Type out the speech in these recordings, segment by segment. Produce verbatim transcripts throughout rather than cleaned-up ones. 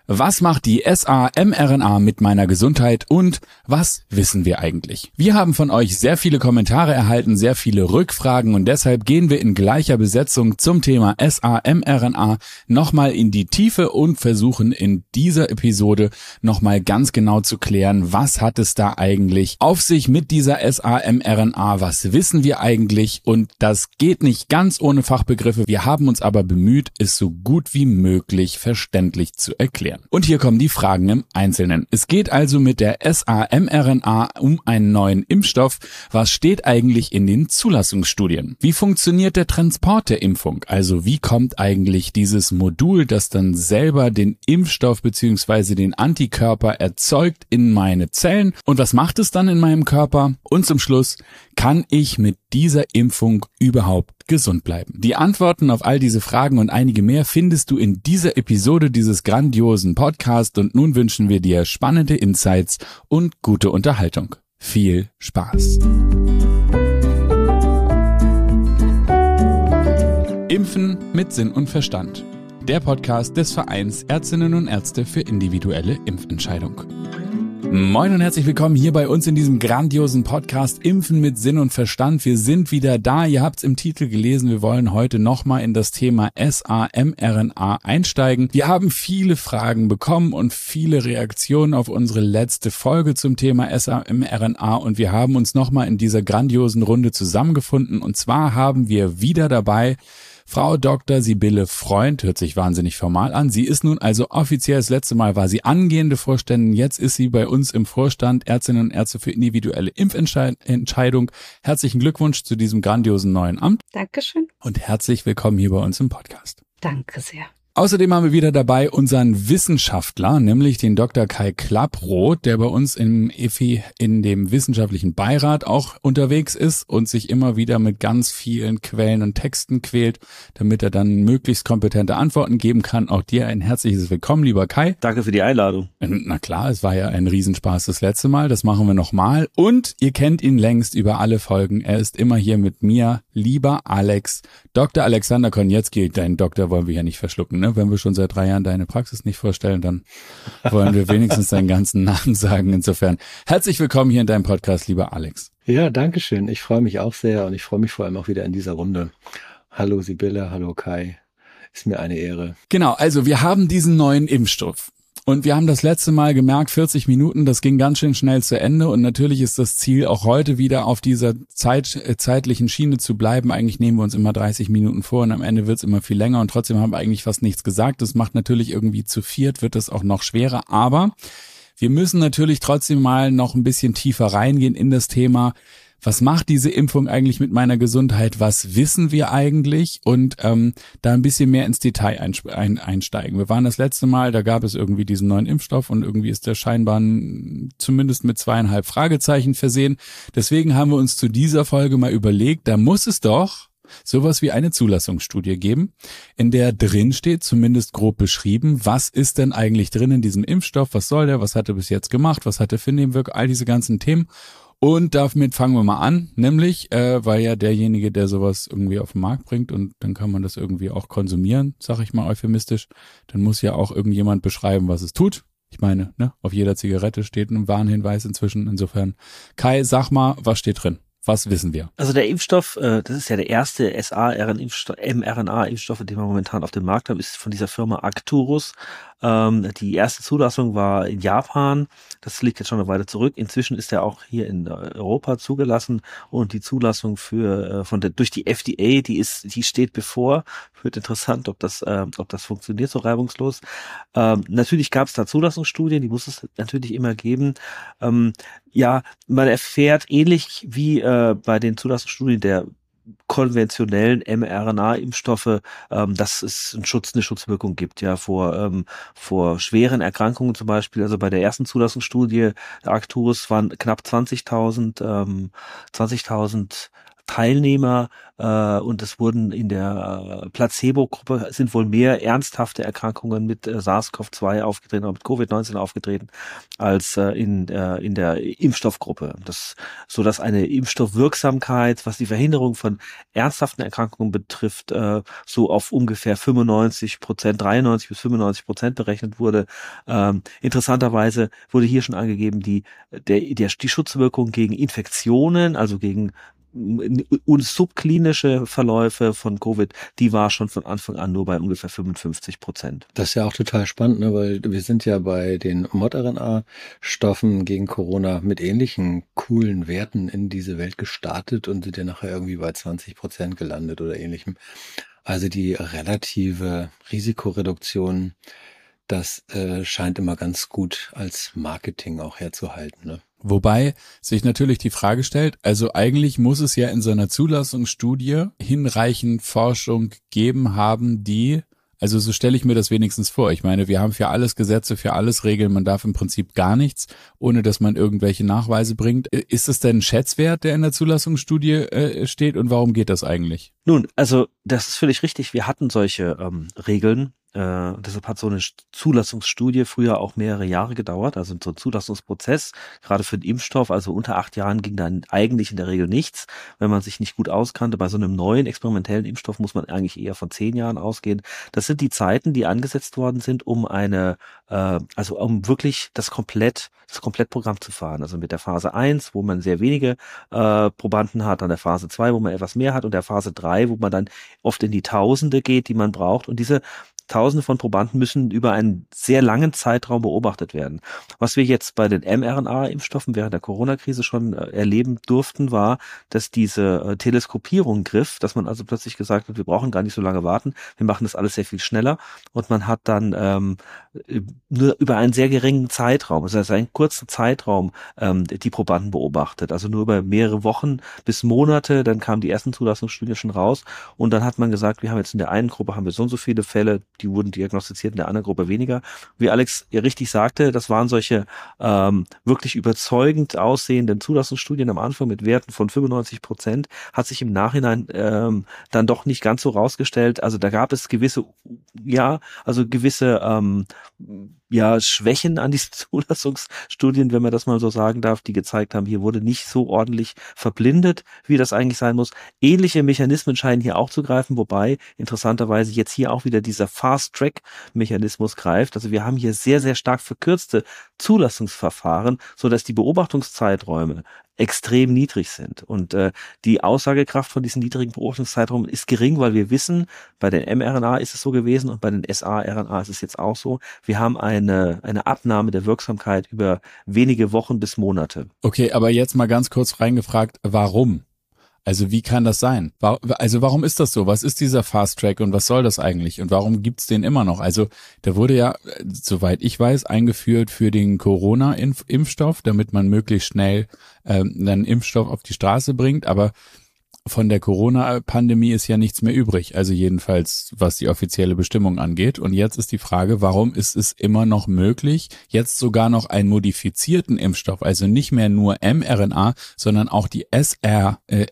Was macht die sa-mRNA mit meiner Gesundheit und was wissen wir eigentlich? Wir haben von euch sehr viele Kommentare erhalten, sehr viele Rückfragen und deshalb gehen wir in gleicher Besetzung zum Thema sa-mRNA nochmal in die Tiefe und versuchen in dieser Episode nochmal ganz genau zu klären, was hat es da eigentlich auf sich mit dieser sa-mRNA, was wissen wir eigentlich, und das geht nicht ganz ohne Fachbegriffe. Wir haben uns aber bemüht, es so gut wie möglich verständlich zu erklären. Und hier kommen die Fragen im Einzelnen. Es geht also mit der sa-mRNA um einen neuen Impfstoff. Was steht eigentlich in den Zulassungsstudien? Wie funktioniert der Transport der Impfung? Also wie kommt eigentlich dieses Modul, das dann selber den Impfstoff bzw. den Antikörper erzeugt, in meine Zellen? Und was macht es dann in meinem Körper? Und zum Schluss, kann ich mit dieser Impfung überhaupt gesund bleiben? Die Antworten auf all diese Fragen und einige mehr findest du in dieser Episode dieses grandiosen Podcasts und nun wünschen wir dir spannende Insights und gute Unterhaltung. Viel Spaß! Impfen mit Sinn und Verstand. Der Podcast des Vereins Ärztinnen und Ärzte für individuelle Impfentscheidung. Moin und herzlich willkommen hier bei uns in diesem grandiosen Podcast Impfen mit Sinn und Verstand. Wir sind wieder da, ihr habt es im Titel gelesen, wir wollen heute nochmal in das Thema sa-mRNA einsteigen. Wir haben viele Fragen bekommen und viele Reaktionen auf unsere letzte Folge zum Thema sa-mRNA und wir haben uns nochmal in dieser grandiosen Runde zusammengefunden und zwar haben wir wieder dabei Frau Doktor Sibylle Freund, hört sich wahnsinnig formal an. Sie ist nun also offiziell, das letzte Mal war sie angehende Vorständin, jetzt ist sie bei uns im Vorstand Ärztinnen und Ärzte für individuelle Impfentscheidung. Herzlichen Glückwunsch zu diesem grandiosen neuen Amt. Dankeschön. Und herzlich willkommen hier bei uns im Podcast. Danke sehr. Außerdem haben wir wieder dabei unseren Wissenschaftler, nämlich den Doktor Kai Klapproth, der bei uns im E F I in dem wissenschaftlichen Beirat auch unterwegs ist und sich immer wieder mit ganz vielen Quellen und Texten quält, damit er dann möglichst kompetente Antworten geben kann. Auch dir ein herzliches Willkommen, lieber Kai. Danke für die Einladung. Na klar, es war ja ein Riesenspaß das letzte Mal, das machen wir nochmal. Und ihr kennt ihn längst über alle Folgen. Er ist immer hier mit mir, lieber Alex. Doktor Alexander Konietzki, deinen Doktor wollen wir ja nicht verschlucken, ne? Wenn wir schon seit drei Jahren deine Praxis nicht vorstellen, dann wollen wir wenigstens deinen ganzen Namen sagen. Insofern herzlich willkommen hier in deinem Podcast, lieber Alex. Ja, danke schön. Ich freue mich auch sehr und ich freue mich vor allem auch wieder in dieser Runde. Hallo Sibylle, hallo Kai. Ist mir eine Ehre. Genau, also wir haben diesen neuen Impfstoff. Und wir haben das letzte Mal gemerkt, vierzig Minuten, das ging ganz schön schnell zu Ende. Und natürlich ist das Ziel, auch heute wieder auf dieser Zeit, äh, zeitlichen Schiene zu bleiben. Eigentlich nehmen wir uns immer dreißig Minuten vor und am Ende wird's immer viel länger. Und trotzdem haben wir eigentlich fast nichts gesagt. Das macht natürlich irgendwie zu viert, wird das auch noch schwerer. Aber wir müssen natürlich trotzdem mal noch ein bisschen tiefer reingehen in das Thema. Was macht diese Impfung eigentlich mit meiner Gesundheit? Was wissen wir eigentlich? Und ähm, da ein bisschen mehr ins Detail einsteigen. Wir waren das letzte Mal, da gab es irgendwie diesen neuen Impfstoff und irgendwie ist der scheinbar zumindest mit zweieinhalb Fragezeichen versehen. Deswegen haben wir uns zu dieser Folge mal überlegt, da muss es doch sowas wie eine Zulassungsstudie geben, in der drin steht, zumindest grob beschrieben, was ist denn eigentlich drin in diesem Impfstoff? Was soll der? Was hat er bis jetzt gemacht? Was hat er für Nebenwirkungen? All diese ganzen Themen. Und damit fangen wir mal an, nämlich, äh, weil ja derjenige, der sowas irgendwie auf den Markt bringt und dann kann man das irgendwie auch konsumieren, sag ich mal euphemistisch, dann muss ja auch irgendjemand beschreiben, was es tut. Ich meine, ne, auf jeder Zigarette steht ein Warnhinweis inzwischen. Insofern, Kai, sag mal, was steht drin? Was wissen wir? Also der Impfstoff, äh, das ist ja der erste sa-mRNA-Impfstoff, den wir momentan auf dem Markt haben, ist von dieser Firma Arcturus. Ähm, die erste Zulassung war in Japan. Das liegt jetzt schon eine Weile zurück. Inzwischen ist er auch hier in Europa zugelassen und die Zulassung für äh, von der durch die F D A, die ist, die steht bevor. Wird interessant, ob das, äh, ob das funktioniert so reibungslos. Ähm, natürlich gab es da Zulassungsstudien, die muss es natürlich immer geben. Ähm, ja, man erfährt ähnlich wie äh, bei den Zulassungsstudien der konventionellen mRNA-Impfstoffe, ähm, dass es einen Schutz, eine Schutzwirkung gibt, ja, vor, ähm, vor schweren Erkrankungen zum Beispiel. Also bei der ersten Zulassungsstudie der Arcturus waren knapp zwanzigtausend, ähm, zwanzigtausend Teilnehmer äh, und es wurden in der äh, Placebo-Gruppe sind wohl mehr ernsthafte Erkrankungen mit äh, SARS-C o V zwei aufgetreten oder mit Covid neunzehn aufgetreten als äh, in, äh, in der Impfstoffgruppe. Das, so dass eine Impfstoffwirksamkeit, was die Verhinderung von ernsthaften Erkrankungen betrifft, äh, so auf ungefähr fünfundneunzig Prozent, dreiundneunzig bis fünfundneunzig Prozent berechnet wurde. Ähm, interessanterweise wurde hier schon angegeben, die, der, der, die Schutzwirkung gegen Infektionen, also gegen und subklinische Verläufe von Covid, die war schon von Anfang an nur bei ungefähr fünfundfünfzig Prozent. Das ist ja auch total spannend, ne? Weil wir sind ja bei den mRNA-Stoffen gegen Corona mit ähnlichen coolen Werten in diese Welt gestartet und sind ja nachher irgendwie bei zwanzig Prozent gelandet oder ähnlichem. Also die relative Risikoreduktion, das äh, scheint immer ganz gut als Marketing auch herzuhalten, ne? Wobei sich natürlich die Frage stellt, also eigentlich muss es ja in so einer Zulassungsstudie hinreichend Forschung geben haben, die, also so stelle ich mir das wenigstens vor. Ich meine, wir haben für alles Gesetze, für alles Regeln, man darf im Prinzip gar nichts, ohne dass man irgendwelche Nachweise bringt. Ist es denn ein Schätzwert, der in der Zulassungsstudie äh, steht und warum geht das eigentlich? Nun, also das ist völlig richtig. Wir hatten solche ähm, Regeln. Äh, deshalb hat so eine Zulassungsstudie früher auch mehrere Jahre gedauert, also so ein Zulassungsprozess, gerade für den Impfstoff, also unter acht Jahren ging dann eigentlich in der Regel nichts, wenn man sich nicht gut auskannte. Bei so einem neuen experimentellen Impfstoff muss man eigentlich eher von zehn Jahren ausgehen. Das sind die Zeiten, die angesetzt worden sind, um eine, äh, also um wirklich das komplett, das Komplettprogramm zu fahren. Also mit der Phase eins, wo man sehr wenige äh, Probanden hat, dann der Phase zwei, wo man etwas mehr hat und der Phase drei, wo man dann oft in die Tausende geht, die man braucht. Und diese Tausende von Probanden müssen über einen sehr langen Zeitraum beobachtet werden. Was wir jetzt bei den mRNA-Impfstoffen während der Corona-Krise schon äh, erleben durften, war, dass diese äh, Teleskopierung griff, dass man also plötzlich gesagt hat, wir brauchen gar nicht so lange warten, wir machen das alles sehr viel schneller und man hat dann ähm, nur über einen sehr geringen Zeitraum, also einen kurzen Zeitraum, ähm, die Probanden beobachtet, also nur über mehrere Wochen bis Monate, dann kamen die ersten Zulassungsstudien schon raus und dann hat man gesagt, wir haben jetzt in der einen Gruppe haben wir so und so viele Fälle, die wurden diagnostiziert, in der anderen Gruppe weniger. Wie Alex ja richtig sagte, das waren solche ähm, wirklich überzeugend aussehenden Zulassungsstudien am Anfang mit Werten von fünfundneunzig Prozent, hat sich im Nachhinein ähm, dann doch nicht ganz so rausgestellt. Also da gab es gewisse, ja, also gewisse ähm, ja, Schwächen an diesen Zulassungsstudien, wenn man das mal so sagen darf, die gezeigt haben, hier wurde nicht so ordentlich verblindet, wie das eigentlich sein muss. Ähnliche Mechanismen scheinen hier auch zu greifen, wobei interessanterweise jetzt hier auch wieder dieser Fast-Track-Mechanismus greift. Also wir haben hier sehr, sehr stark verkürzte Zulassungsverfahren, so dass die Beobachtungszeiträume extrem niedrig sind. Und äh, die Aussagekraft von diesen niedrigen Beobachtungszeiträumen ist gering, weil wir wissen, bei den mRNA ist es so gewesen und bei den saRNA ist es jetzt auch so. Wir haben eine, eine Abnahme der Wirksamkeit über wenige Wochen bis Monate. Okay, aber jetzt mal ganz kurz reingefragt, warum? Also wie kann das sein? Also warum ist das so? Was ist dieser Fast Track und was soll das eigentlich? Und warum gibt's den immer noch? Also der wurde ja, soweit ich weiß, eingeführt für den Corona-Impfstoff, damit man möglichst schnell ähm, einen Impfstoff auf die Straße bringt. Aber von der Corona-Pandemie ist ja nichts mehr übrig, also jedenfalls was die offizielle Bestimmung angeht. Und jetzt ist die Frage, warum ist es immer noch möglich, jetzt sogar noch einen modifizierten Impfstoff, also nicht mehr nur mRNA, sondern auch die S R, äh,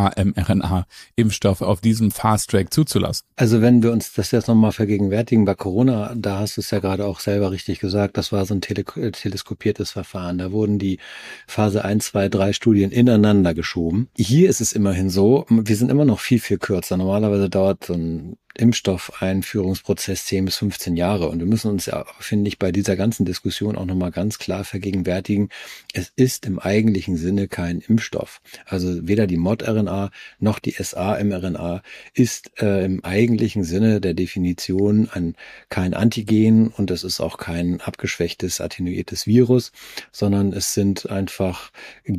saRNA-Impfstoffe auf diesem Fast-Track zuzulassen? Also wenn wir uns das jetzt nochmal vergegenwärtigen, bei Corona, da hast du es ja gerade auch selber richtig gesagt, das war so ein tele- teleskopiertes Verfahren. Da wurden die Phase eins, zwei, drei Studien ineinander geschoben. Hier ist es immerhin so, So, wir sind immer noch viel, viel kürzer. Normalerweise dauert so ein Impfstoffeinführungsprozess zehn bis fünfzehn Jahre. Und wir müssen uns ja, finde ich, bei dieser ganzen Diskussion auch nochmal ganz klar vergegenwärtigen, es ist im eigentlichen Sinne kein Impfstoff. Also weder die mRNA noch die saRNA ist äh, im eigentlichen Sinne der Definition ein, kein Antigen und es ist auch kein abgeschwächtes, attenuiertes Virus, sondern es sind einfach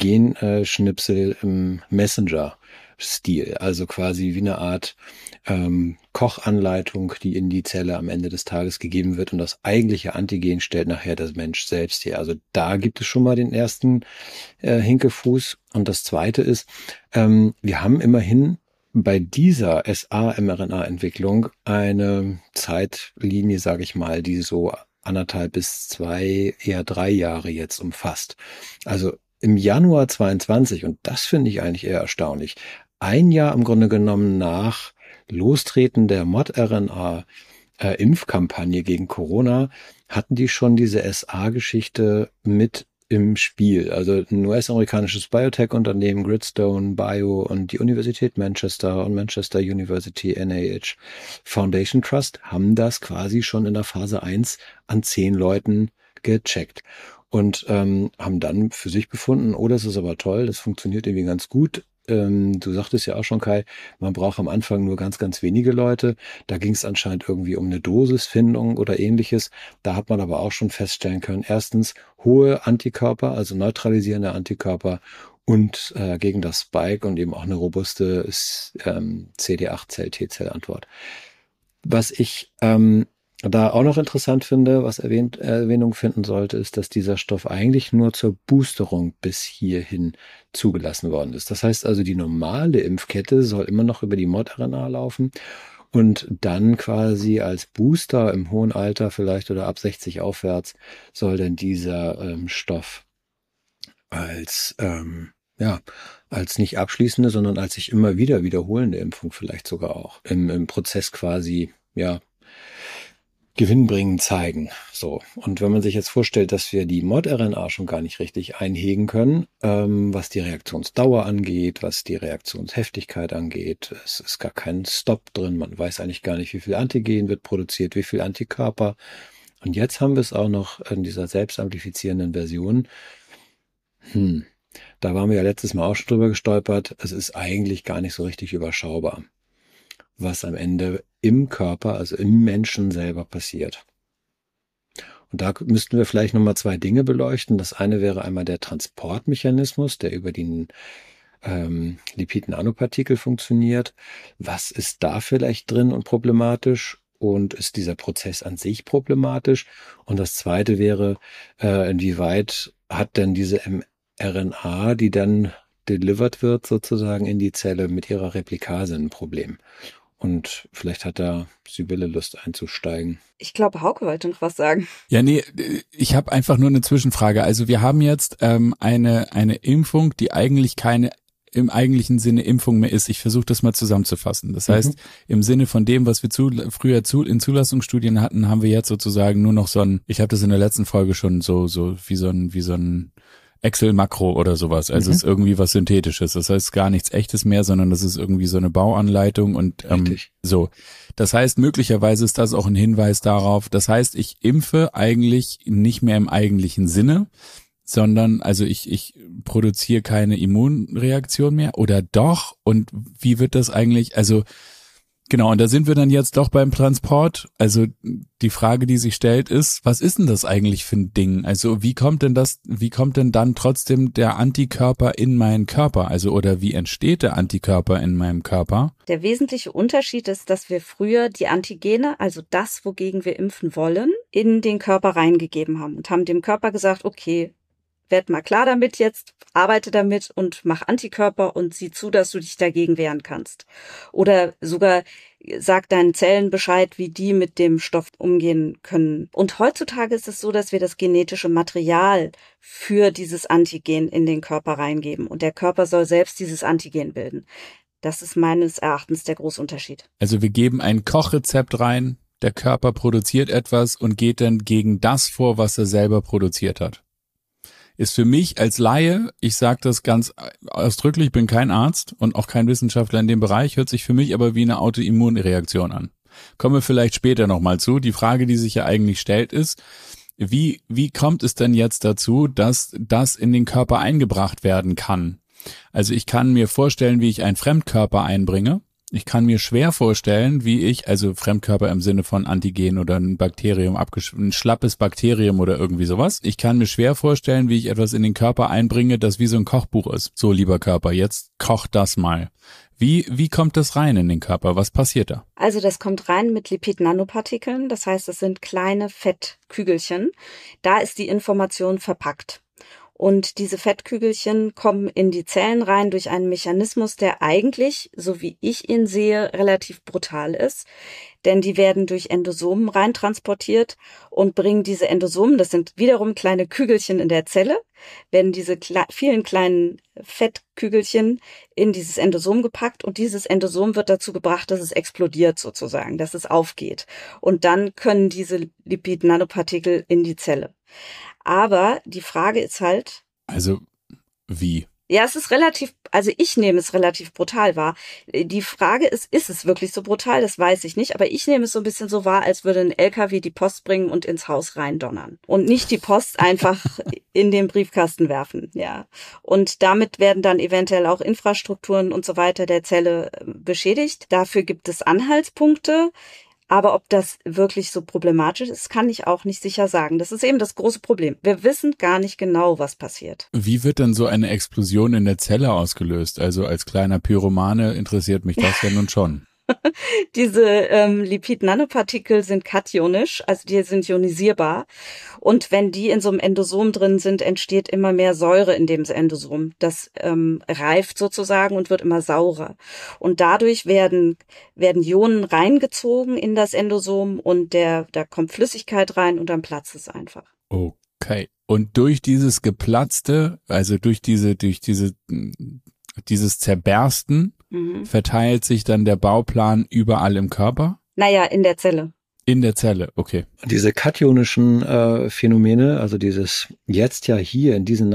Genschnipsel im Messenger. Stil, also quasi wie eine Art ähm, Kochanleitung, die in die Zelle am Ende des Tages gegeben wird und das eigentliche Antigen stellt nachher der Mensch selbst her. Also da gibt es schon mal den ersten äh, Hinkefuß und das zweite ist, ähm, wir haben immerhin bei dieser saRNA-Entwicklung eine Zeitlinie, sage ich mal, die so anderthalb bis zwei, eher drei Jahre jetzt umfasst. Also im Januar zweiundzwanzig, und das finde ich eigentlich eher erstaunlich, ein Jahr im Grunde genommen nach Lostreten der Mod-R N A-Impfkampagne gegen Corona hatten die schon diese S A-Geschichte mit im Spiel. Also ein U S-amerikanisches Biotech-Unternehmen, Gridstone Bio und die Universität Manchester und Manchester University N I H Foundation Trust haben das quasi schon in der Phase eins an zehn Leuten gecheckt und ähm, haben dann für sich befunden, oh, das ist aber toll, das funktioniert irgendwie ganz gut. Ähm, du sagtest ja auch schon, Kai, man braucht am Anfang nur ganz, ganz wenige Leute. Da ging es anscheinend irgendwie um eine Dosisfindung oder ähnliches. Da hat man aber auch schon feststellen können, erstens hohe Antikörper, also neutralisierende Antikörper und äh, gegen das Spike und eben auch eine robuste ähm, C D acht Zell-T-Zell-Antwort. Was ich ähm, da auch noch interessant finde, was erwähnt, Erwähnung finden sollte, ist, dass dieser Stoff eigentlich nur zur Boosterung bis hierhin zugelassen worden ist. Das heißt also, die normale Impfkette soll immer noch über die Mod-R N A laufen und dann quasi als Booster im hohen Alter vielleicht oder ab sechzig aufwärts soll dann dieser ähm, Stoff als, ähm, ja, als nicht abschließende, sondern als sich immer wieder wiederholende Impfung vielleicht sogar auch im, im Prozess quasi, ja, gewinnbringend zeigen. So. Und wenn man sich jetzt vorstellt, dass wir die Mod-R N A schon gar nicht richtig einhegen können, ähm, was die Reaktionsdauer angeht, was die Reaktionsheftigkeit angeht, es ist gar kein Stop drin, man weiß eigentlich gar nicht, wie viel Antigen wird produziert, wie viel Antikörper. Und jetzt haben wir es auch noch in dieser selbstamplifizierenden Version. Hm, da waren wir ja letztes Mal auch schon drüber gestolpert. Es ist eigentlich gar nicht so richtig überschaubar, was am Ende im Körper, also im Menschen selber passiert. Und da müssten wir vielleicht nochmal zwei Dinge beleuchten. Das eine wäre einmal der Transportmechanismus, der über die ähm, Lipid-Nanopartikel funktioniert. Was ist da vielleicht drin und problematisch? Und ist dieser Prozess an sich problematisch? Und das zweite wäre, äh, inwieweit hat denn diese mRNA, die dann delivered wird sozusagen in die Zelle mit ihrer Replikase ein Problem? Und vielleicht hat da Sibylle Lust einzusteigen. Ich glaube, Hauke wollte noch was sagen. Ja, nee, ich habe einfach nur eine Zwischenfrage. Also wir haben jetzt ähm, eine eine Impfung, die eigentlich keine im eigentlichen Sinne Impfung mehr ist. Ich versuche das mal zusammenzufassen. Das heißt, mhm. im Sinne von dem, was wir zu, früher zu, in Zulassungsstudien hatten, haben wir jetzt sozusagen nur noch so ein, ich habe das in der letzten Folge schon so so wie so ein wie so ein Excel-Makro oder sowas. Also mhm. es ist irgendwie was Synthetisches. Das heißt gar nichts Echtes mehr, sondern das ist irgendwie so eine Bauanleitung und ähm, so. Das heißt, möglicherweise ist das auch ein Hinweis darauf. Das heißt, ich impfe eigentlich nicht mehr im eigentlichen Sinne, sondern also ich ich produziere keine Immunreaktion mehr oder doch? Und wie wird das eigentlich? Also genau, und da sind wir dann jetzt doch beim Transport. Also die Frage, die sich stellt, ist, was ist denn das eigentlich für ein Ding? Also wie kommt denn das, wie kommt denn dann trotzdem der Antikörper in meinen Körper? Also oder wie entsteht der Antikörper in meinem Körper? Der wesentliche Unterschied ist, dass wir früher die Antigene, also das, wogegen wir impfen wollen, in den Körper reingegeben haben und haben dem Körper gesagt, okay, werd mal klar damit jetzt, arbeite damit und mach Antikörper und sieh zu, dass du dich dagegen wehren kannst. Oder sogar sag deinen Zellen Bescheid, wie die mit dem Stoff umgehen können. Und heutzutage ist es so, dass wir das genetische Material für dieses Antigen in den Körper reingeben. Und der Körper soll selbst dieses Antigen bilden. Das ist meines Erachtens der große Unterschied. Also wir geben ein Kochrezept rein, der Körper produziert etwas und geht dann gegen das vor, was er selber produziert hat. Ist für mich als Laie, ich sage das ganz ausdrücklich, bin kein Arzt und auch kein Wissenschaftler in dem Bereich, hört sich für mich aber wie eine Autoimmunreaktion an. Kommen wir vielleicht später nochmal zu. Die Frage, die sich ja eigentlich stellt, ist, wie wie kommt es denn jetzt dazu, dass das in den Körper eingebracht werden kann? Also ich kann mir vorstellen, wie ich einen Fremdkörper einbringe. Ich kann mir schwer vorstellen, wie ich, also Fremdkörper im Sinne von Antigen oder ein Bakterium, ein schlappes Bakterium oder irgendwie sowas. Ich kann mir schwer vorstellen, wie ich etwas in den Körper einbringe, das wie so ein Kochbuch ist. So, lieber Körper, jetzt koch das mal. Wie, wie kommt das rein in den Körper? Was passiert da? Also das kommt rein mit Lipid-Nanopartikeln. Das heißt, es sind kleine Fettkügelchen. Da ist die Information verpackt. Und diese Fettkügelchen kommen in die Zellen rein durch einen Mechanismus, der eigentlich, so wie ich ihn sehe, relativ brutal ist. Denn die werden durch Endosomen reintransportiert und bringen diese Endosomen, das sind wiederum kleine Kügelchen in der Zelle, werden diese kle- vielen kleinen Fettkügelchen in dieses Endosom gepackt und dieses Endosom wird dazu gebracht, dass es explodiert sozusagen, dass es aufgeht. Und dann können diese Lipid-Nanopartikel in die Zelle. Aber die Frage ist halt... Also wie? Ja, es ist relativ, also ich nehme es relativ brutal wahr. Die Frage ist, ist es wirklich so brutal? Das weiß ich nicht, aber ich nehme es so ein bisschen so wahr, als würde ein L K W die Post bringen und ins Haus reindonnern. Und nicht die Post einfach in den Briefkasten werfen, ja. Und damit werden dann eventuell auch Infrastrukturen und so weiter der Zelle beschädigt. Dafür gibt es Anhaltspunkte. Aber ob das wirklich so problematisch ist, kann ich auch nicht sicher sagen. Das ist eben das große Problem. Wir wissen gar nicht genau, was passiert. Wie wird dann so eine Explosion in der Zelle ausgelöst? Also als kleiner Pyromane interessiert mich das ja nun schon. Diese ähm, Lipid-Nanopartikel sind kationisch, also die sind ionisierbar. Und wenn die in so einem Endosom drin sind, entsteht immer mehr Säure in dem Endosom. Das ähm, reift sozusagen und wird immer saurer. Und dadurch werden werden Ionen reingezogen in das Endosom und der da kommt Flüssigkeit rein und dann platzt es einfach. Okay. Und durch dieses geplatzte, also durch diese durch diese dieses Zerbersten Mhm. verteilt sich dann der Bauplan überall im Körper? Naja, in der Zelle. In der Zelle, okay. Diese kationischen äh, Phänomene, also dieses jetzt ja hier in diesem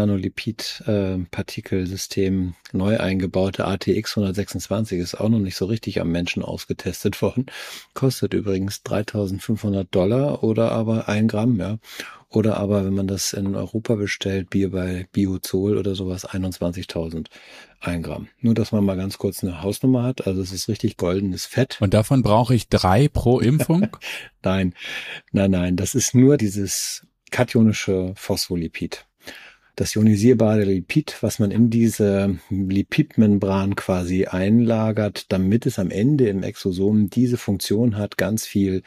Nanolipid-Partikelsystem äh, neu eingebaute A T X hundertsechsundzwanzig ist auch noch nicht so richtig am Menschen ausgetestet worden. Kostet übrigens dreitausendfünfhundert Dollar oder aber ein Gramm, ja. Oder aber, wenn man das in Europa bestellt, Bier bei Biozol oder sowas, einundzwanzigtausend ein Gramm. Nur, dass man mal ganz kurz eine Hausnummer hat. Also es ist richtig goldenes Fett. Und davon brauche ich drei pro Impfung? Nein, nein, nein. Das ist nur dieses kationische Phospholipid. Das ionisierbare Lipid, was man in diese Lipidmembran quasi einlagert, damit es am Ende im Exosom diese Funktion hat, ganz viel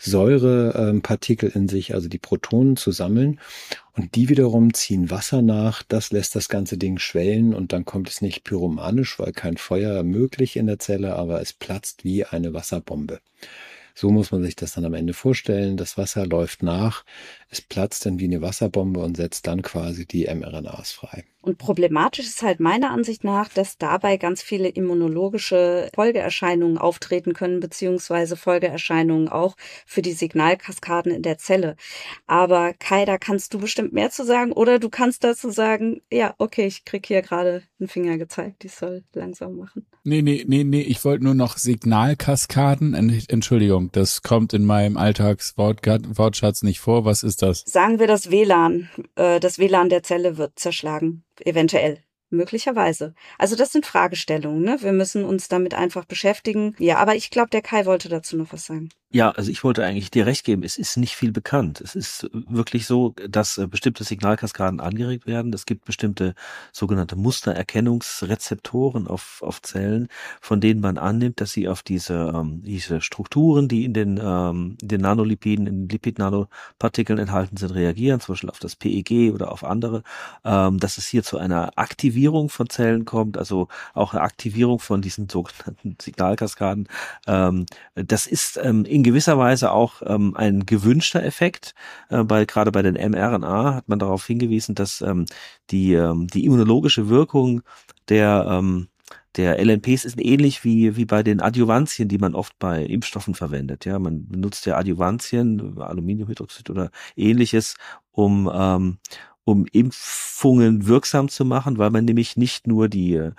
Säurepartikel in sich, also die Protonen zu sammeln. Und die wiederum ziehen Wasser nach, das lässt das ganze Ding schwellen und dann kommt es nicht pyromanisch, weil kein Feuer möglich in der Zelle, aber es platzt wie eine Wasserbombe. So muss man sich das dann am Ende vorstellen. Das Wasser läuft nach, es platzt dann wie eine Wasserbombe und setzt dann quasi die mRNAs frei. Und problematisch ist halt meiner Ansicht nach, dass dabei ganz viele immunologische Folgeerscheinungen auftreten können, beziehungsweise Folgeerscheinungen auch für die Signalkaskaden in der Zelle. Aber Kai, da kannst du bestimmt mehr zu sagen oder du kannst dazu sagen, ja, okay, ich krieg hier gerade einen Finger gezeigt, ich soll langsam machen. Nee, nee, nee, nee, ich wollte nur noch Signalkaskaden. Entschuldigung, das kommt in meinem Alltagswortschatz nicht vor. Was ist das? Sagen wir das W L A N. Äh, das W L A N der Zelle wird zerschlagen. Eventuell. Möglicherweise. Also das sind Fragestellungen, ne? Wir müssen uns damit einfach beschäftigen. Ja, aber ich glaube, der Kai wollte dazu noch was sagen. Ja, also ich wollte eigentlich dir recht geben, es ist nicht viel bekannt. Es ist wirklich so, dass äh, bestimmte Signalkaskaden angeregt werden. Es gibt bestimmte sogenannte Mustererkennungsrezeptoren auf, auf Zellen, von denen man annimmt, dass sie auf diese, ähm, diese Strukturen, die in den, ähm, in den Nanolipiden, in den Lipid-Nanopartikeln enthalten sind, reagieren, zum Beispiel auf das P E G oder auf andere, ähm, dass es hier zu einer Aktivierung von Zellen kommt, also auch eine Aktivierung von diesen sogenannten Signalkaskaden. Ähm, das ist ähm, in gewisser Weise auch ähm, ein gewünschter Effekt. Äh, bei, gerade bei den mRNA hat man darauf hingewiesen, dass ähm, die, ähm, die immunologische Wirkung der, ähm, der L N Ps ist ähnlich wie, wie bei den Adjuvantien, die man oft bei Impfstoffen verwendet. Ja, man benutzt ja Adjuvantien, Aluminiumhydroxid oder ähnliches, um, ähm, um Impfungen wirksam zu machen, weil man nämlich nicht nur die,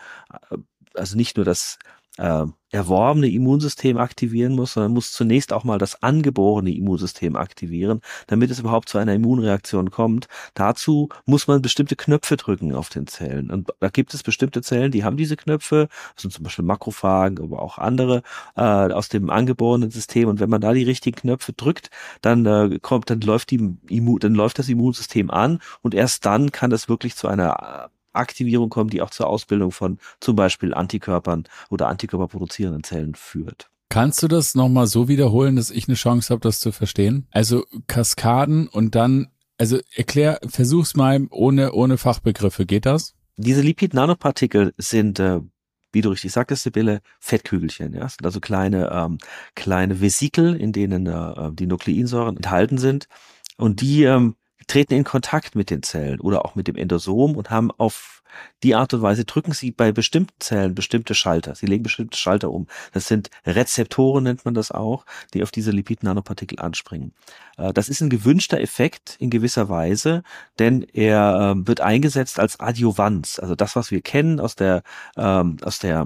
also nicht nur das äh, erworbene Immunsystem aktivieren muss, sondern muss zunächst auch mal das angeborene Immunsystem aktivieren, damit es überhaupt zu einer Immunreaktion kommt. Dazu muss man bestimmte Knöpfe drücken auf den Zellen. Und da gibt es bestimmte Zellen, die haben diese Knöpfe, das sind zum Beispiel Makrophagen, aber auch andere äh, aus dem angeborenen System. Und wenn man da die richtigen Knöpfe drückt, dann äh, kommt, dann läuft die Immun, dann läuft das Immunsystem an und erst dann kann es wirklich zu einer äh, Aktivierung kommen, die auch zur Ausbildung von zum Beispiel Antikörpern oder antikörperproduzierenden Zellen führt. Kannst du das nochmal so wiederholen, dass ich eine Chance habe, das zu verstehen? Also Kaskaden und dann Also erklär, versuch's mal ohne, ohne Fachbegriffe. Geht das? Diese Lipid-Nanopartikel sind, äh, wie du richtig sagtest, Sibylle, Fettkügelchen. Ja? Das sind also kleine, ähm, kleine Vesikel, in denen äh, die Nukleinsäuren enthalten sind. Und die ähm, treten in Kontakt mit den Zellen oder auch mit dem Endosom und haben auf die Art und Weise, drücken sie bei bestimmten Zellen bestimmte Schalter. Sie legen bestimmte Schalter um. Das sind Rezeptoren, nennt man das auch, die auf diese Lipid-Nanopartikel anspringen. Äh, das ist ein gewünschter Effekt in gewisser Weise, denn er äh, wird eingesetzt als Adjuvanz. Also das, was wir kennen aus der, ähm, aus der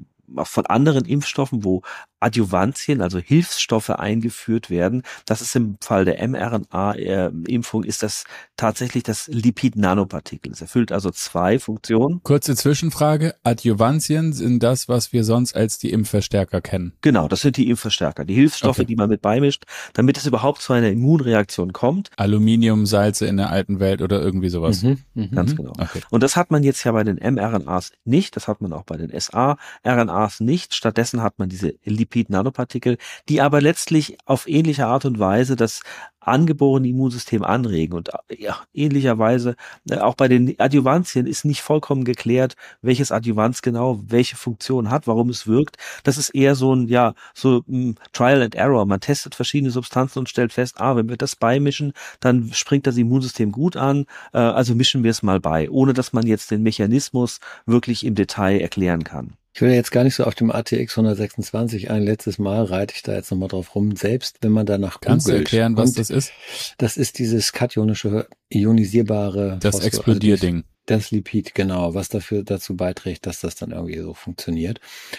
von anderen Impfstoffen, wo Adjuvantien, also Hilfsstoffe eingeführt werden. Das ist im Fall der mRNA-Impfung ist das tatsächlich das Lipid-Nanopartikel. Es erfüllt also zwei Funktionen. Kurze Zwischenfrage. Adjuvantien sind das, was wir sonst als die Impfverstärker kennen. Genau, das sind die Impfverstärker, die Hilfsstoffe, Okay. die man mit beimischt, damit es überhaupt zu einer Immunreaktion kommt. Aluminiumsalze in der alten Welt oder irgendwie sowas. Mhm, mhm. Ganz Mhm. genau. Okay. Und das hat man jetzt ja bei den mRNAs nicht, das hat man auch bei den saRNAs nicht. Stattdessen hat man diese Lipid-Nanopartikel, die aber letztlich auf ähnliche Art und Weise das angeborene Immunsystem anregen. Und ja, ähnlicherweise äh, auch bei den Adjuvantien ist nicht vollkommen geklärt, welches Adjuvans genau welche Funktion hat, warum es wirkt. Das ist eher so ein, ja, so ein Trial and Error. Man testet verschiedene Substanzen und stellt fest, ah, wenn wir das beimischen, dann springt das Immunsystem gut an, äh, also mischen wir es mal bei, ohne dass man jetzt den Mechanismus wirklich im Detail erklären kann. Ich will jetzt gar nicht so auf dem A T X hundertsechsundzwanzig ein letztes Mal, reite ich da jetzt nochmal drauf rum, selbst wenn man danach googelt. Kannst du erklären, was das ist? Das ist dieses kationische, ionisierbare Das Phosphor- Explodierding. Also das Lipid, genau, was dafür dazu beiträgt, dass das dann irgendwie so funktioniert.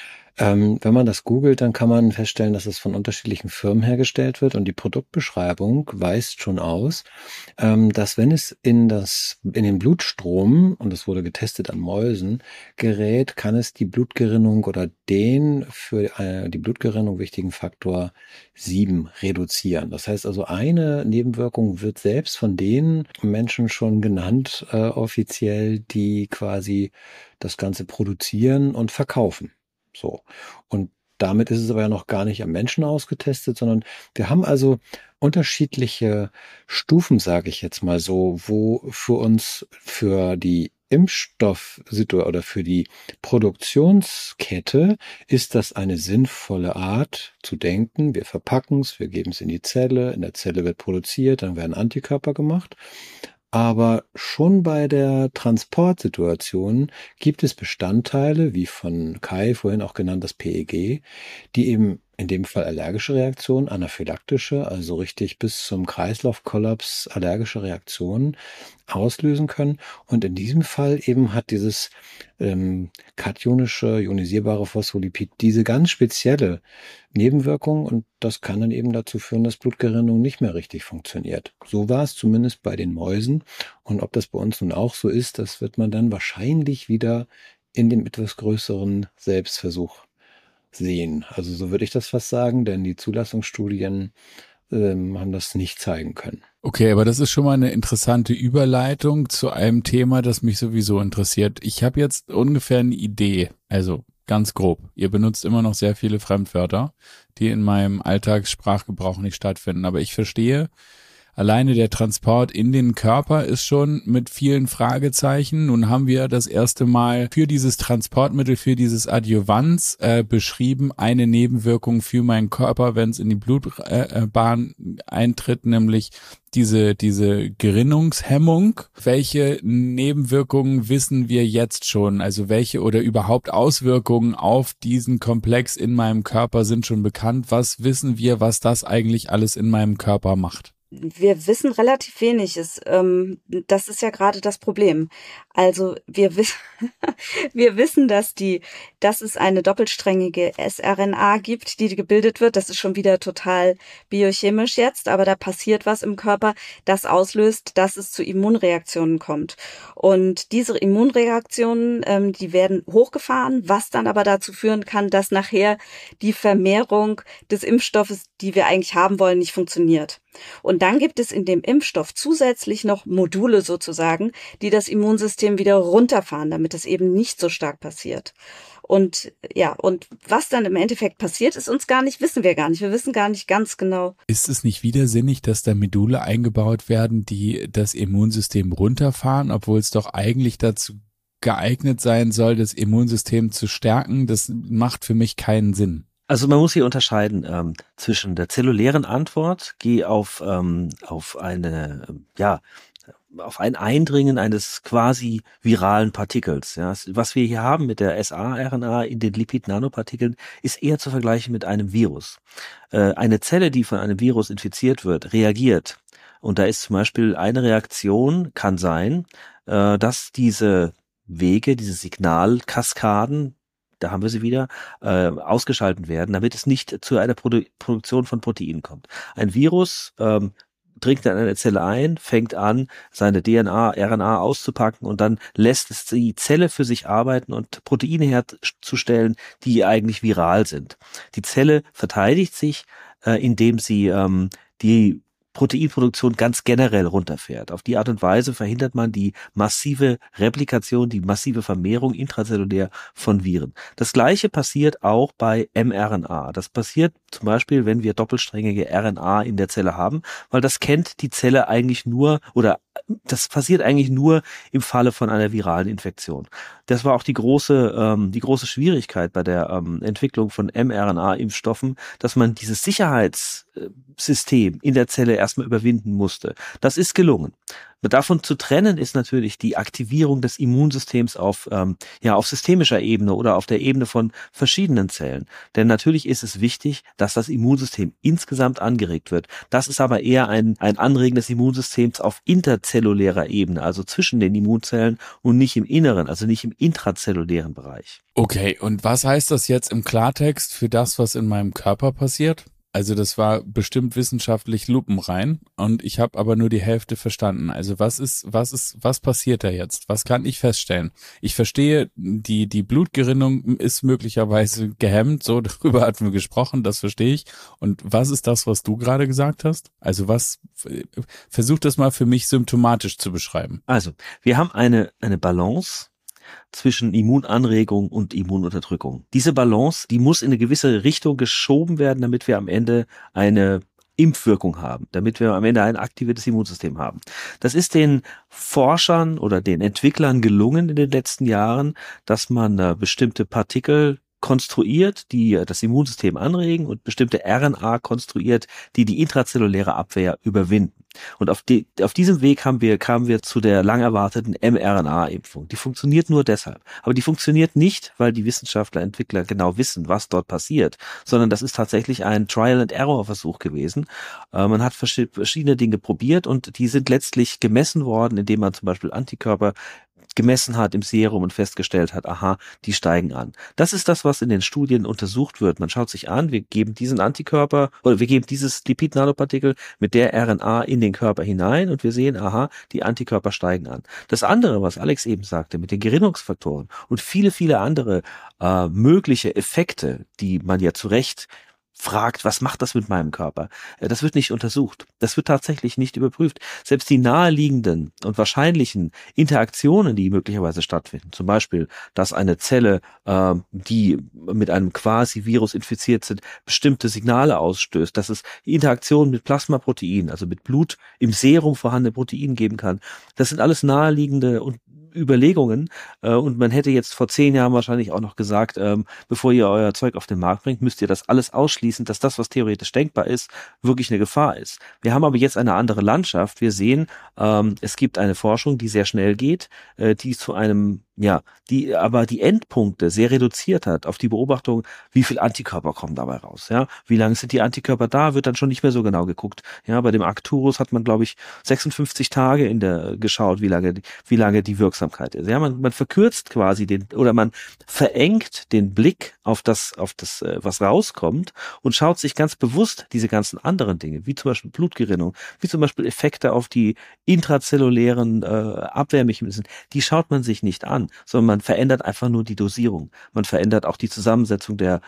Ähm, wenn man das googelt, dann kann man feststellen, dass es von unterschiedlichen Firmen hergestellt wird und die Produktbeschreibung weist schon aus, ähm, dass wenn es in das in den Blutstrom, und das wurde getestet an Mäusen, gerät, kann es die Blutgerinnung oder den für äh, die Blutgerinnung wichtigen Faktor sieben reduzieren. Das heißt also, eine Nebenwirkung wird selbst von den Menschen schon genannt, äh, offiziell, die quasi das Ganze produzieren und verkaufen. So. Und damit ist es aber ja noch gar nicht am Menschen ausgetestet, sondern wir haben also unterschiedliche Stufen, sage ich jetzt mal so, wo für uns für die Impfstoffsituation oder für die Produktionskette ist das eine sinnvolle Art zu denken. Wir verpacken es, wir geben es in die Zelle, in der Zelle wird produziert, dann werden Antikörper gemacht. Aber schon bei der Transportsituation gibt es Bestandteile, wie von Kai vorhin auch genannt, das P E G, die eben in dem Fall allergische Reaktionen, anaphylaktische, also richtig bis zum Kreislaufkollaps allergische Reaktionen auslösen können. Und in diesem Fall eben hat dieses ähm, kationische, ionisierbare Phospholipid diese ganz spezielle Nebenwirkung und das kann dann eben dazu führen, dass Blutgerinnung nicht mehr richtig funktioniert. So war es zumindest bei den Mäusen. Und ob das bei uns nun auch so ist, das wird man dann wahrscheinlich wieder in dem etwas größeren Selbstversuch sehen. Also so würde ich das fast sagen, denn die Zulassungsstudien ähm, haben das nicht zeigen können. Okay, aber das ist schon mal eine interessante Überleitung zu einem Thema, das mich sowieso interessiert. Ich habe jetzt ungefähr eine Idee, also ganz grob. Ihr benutzt immer noch sehr viele Fremdwörter, die in meinem Alltagssprachgebrauch nicht stattfinden, aber ich verstehe, alleine der Transport in den Körper ist schon mit vielen Fragezeichen. Nun haben wir das erste Mal für dieses Transportmittel, für dieses Adjuvanz äh, beschrieben, eine Nebenwirkung für meinen Körper, wenn es in die Blutbahn äh, eintritt, nämlich diese diese Gerinnungshemmung. Welche Nebenwirkungen wissen wir jetzt schon? Also welche oder überhaupt Auswirkungen auf diesen Komplex in meinem Körper sind schon bekannt? Was wissen wir, was das eigentlich alles in meinem Körper macht? Wir wissen relativ wenig. Es, ähm, das ist ja gerade das Problem. Also wir wissen, wir wissen, dass die, dass es eine doppelsträngige sRNA gibt, die gebildet wird. Das ist schon wieder total biochemisch jetzt, aber da passiert was im Körper, das auslöst, dass es zu Immunreaktionen kommt. Und diese Immunreaktionen, ähm, die werden hochgefahren, was dann aber dazu führen kann, dass nachher die Vermehrung des Impfstoffes, die wir eigentlich haben wollen, nicht funktioniert. Und dann gibt es in dem Impfstoff zusätzlich noch Module sozusagen, die das Immunsystem wieder runterfahren, damit es eben nicht so stark passiert. Und ja, und was dann im Endeffekt passiert, ist uns gar nicht, wissen wir gar nicht. Wir wissen gar nicht ganz genau. Ist es nicht widersinnig, dass da Module eingebaut werden, die das Immunsystem runterfahren, obwohl es doch eigentlich dazu geeignet sein soll, das Immunsystem zu stärken? Das macht für mich keinen Sinn. Also man muss hier unterscheiden ähm, zwischen der zellulären Antwort, geh auf ähm, auf eine ja auf ein Eindringen eines quasi viralen Partikels. Ja, was wir hier haben mit der saRNA in den Lipid-Nanopartikeln ist eher zu vergleichen mit einem Virus. Äh, eine Zelle, die von einem Virus infiziert wird, reagiert. Und da ist zum Beispiel eine Reaktion, kann sein, äh, dass diese Wege, diese Signalkaskaden, da haben wir sie wieder, äh, ausgeschalten werden, damit es nicht zu einer Produ- Produktion von Proteinen kommt. Ein Virus ähm, dringt in eine Zelle ein, fängt an, seine D N A, R N A auszupacken und dann lässt es die Zelle für sich arbeiten und Proteine herzustellen, die eigentlich viral sind. Die Zelle verteidigt sich, äh, indem sie ähm, die Proteinproduktion ganz generell runterfährt. Auf die Art und Weise verhindert man die massive Replikation, die massive Vermehrung intrazellulär von Viren. Das Gleiche passiert auch bei mRNA. Das passiert zum Beispiel, wenn wir doppelsträngige R N A in der Zelle haben, weil das kennt die Zelle eigentlich nur oder das passiert eigentlich nur im Falle von einer viralen Infektion. Das war auch die große, ähm, die große Schwierigkeit bei der ähm, Entwicklung von mRNA-Impfstoffen, dass man dieses Sicherheitssystem in der Zelle erstmal überwinden musste. Das ist gelungen. Davon zu trennen ist natürlich die Aktivierung des Immunsystems auf, ähm, ja, auf systemischer Ebene oder auf der Ebene von verschiedenen Zellen. Denn natürlich ist es wichtig, dass das Immunsystem insgesamt angeregt wird. Das ist aber eher ein, ein Anregen des Immunsystems auf interzellulärer Ebene, also zwischen den Immunzellen und nicht im Inneren, also nicht im intrazellulären Bereich. Okay, und was heißt das jetzt im Klartext für das, was in meinem Körper passiert? Also das war bestimmt wissenschaftlich lupenrein und ich habe aber nur die Hälfte verstanden. Also was ist, was ist, was passiert da jetzt? Was kann ich feststellen? Ich verstehe, die die Blutgerinnung ist möglicherweise gehemmt, so darüber hatten wir gesprochen, das verstehe ich. Und was ist das, was du gerade gesagt hast? Also was, versuch das mal für mich symptomatisch zu beschreiben. Also, wir haben eine eine Balance zwischen Immunanregung und Immununterdrückung. Diese Balance, die muss in eine gewisse Richtung geschoben werden, damit wir am Ende eine Impfwirkung haben, damit wir am Ende ein aktiviertes Immunsystem haben. Das ist den Forschern oder den Entwicklern gelungen in den letzten Jahren, dass man äh, bestimmte Partikel konstruiert, die das Immunsystem anregen und bestimmte R N A konstruiert, die die intrazelluläre Abwehr überwinden. Und auf, die, auf diesem Weg haben wir, kamen wir zu der lang erwarteten mRNA-Impfung. Die funktioniert nur deshalb. Aber die funktioniert nicht, weil die Wissenschaftler, Entwickler genau wissen, was dort passiert, sondern das ist tatsächlich ein Trial-and-Error-Versuch gewesen. Äh, man hat verschiedene Dinge probiert und die sind letztlich gemessen worden, indem man zum Beispiel Antikörper gemessen hat im Serum und festgestellt hat, aha, die steigen an. Das ist das, was in den Studien untersucht wird. Man schaut sich an, wir geben diesen Antikörper oder wir geben dieses Lipid-Nanopartikel mit der R N A in den Körper hinein und wir sehen, aha, die Antikörper steigen an. Das andere, was Alex eben sagte, mit den Gerinnungsfaktoren und viele, viele andere äh, mögliche Effekte, die man ja zu Recht fragt, was macht das mit meinem Körper? Das wird nicht untersucht. Das wird tatsächlich nicht überprüft. Selbst die naheliegenden und wahrscheinlichen Interaktionen, die möglicherweise stattfinden, zum Beispiel, dass eine Zelle, äh, die mit einem Quasi-Virus infiziert sind, bestimmte Signale ausstößt, dass es Interaktionen mit Plasmaproteinen, also mit Blut im Serum vorhandene Proteinen geben kann. Das sind alles naheliegende und Überlegungen äh, und man hätte jetzt vor zehn Jahren wahrscheinlich auch noch gesagt, ähm, bevor ihr euer Zeug auf den Markt bringt, müsst ihr das alles ausschließen, dass das, was theoretisch denkbar ist, wirklich eine Gefahr ist. Wir haben aber jetzt eine andere Landschaft. Wir sehen, ähm, es gibt eine Forschung, die sehr schnell geht, äh, die zu einem ja, die aber die Endpunkte sehr reduziert hat auf die Beobachtung, wie viel Antikörper kommen dabei raus, ja, wie lange sind die Antikörper da, wird dann schon nicht mehr so genau geguckt, ja, bei dem Arcturus hat man, glaube ich, sechsundfünfzig Tage in der geschaut, wie lange, wie lange die Wirksamkeit ist, ja, man, man verkürzt quasi den, oder man verengt den Blick auf das, auf das, was rauskommt und schaut sich ganz bewusst diese ganzen anderen Dinge, wie zum Beispiel Blutgerinnung, wie zum Beispiel Effekte auf die intrazellulären äh, Abwehrmechanismen, die schaut man sich nicht an, sondern man verändert einfach nur die Dosierung. Man verändert auch die Zusammensetzung der